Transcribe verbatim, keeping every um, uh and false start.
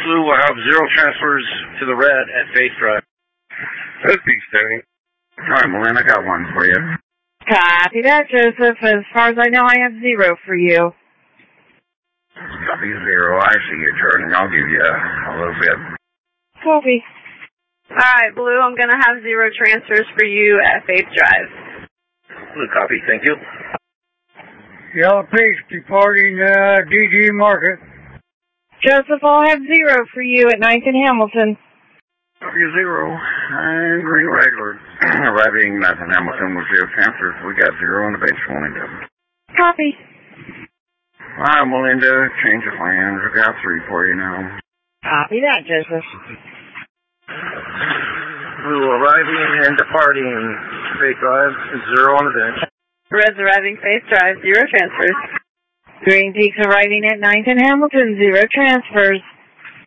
Blue will have zero transfers to the red at Faith Drive. That's Beach Tony. All right, Malin, I got one for you. Copy that, Joseph. As far as I know, I have zero for you. Copy zero. I see you, Jordan. I'll give you a little bit. Copy. All right, Blue, I'm going to have zero transfers for you at Faith Drive. Blue, copy. Thank you. Yellow Peach departing uh, D G Market. Joseph, I'll have zero for you at ninth and Hamilton. Copy zero. And Green Regular. Arriving ninth and Hamilton with zero transfers. We got zero on the bench, Melinda. Copy. All right, Melinda. Change of plans. I got three for you now. Copy that, Joseph. Blue arriving and departing Faith Drive. Zero on the bench. Red's arriving Faith Drive, zero transfers. Green Peaks arriving at ninth and Hamilton, zero transfers.